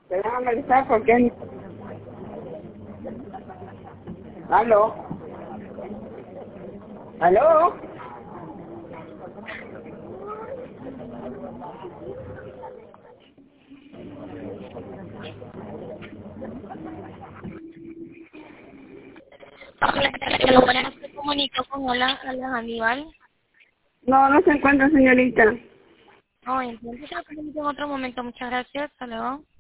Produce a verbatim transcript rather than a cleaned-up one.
Te van a analizar porque... ¿Aló? ¿Aló? Hola, ¿qué tal? Buenas, me comunico con Hola, Hola Aníbal. No, no se encuentra, señorita. Oh, entonces se lo comunico en otro momento. Muchas gracias. Hasta luego.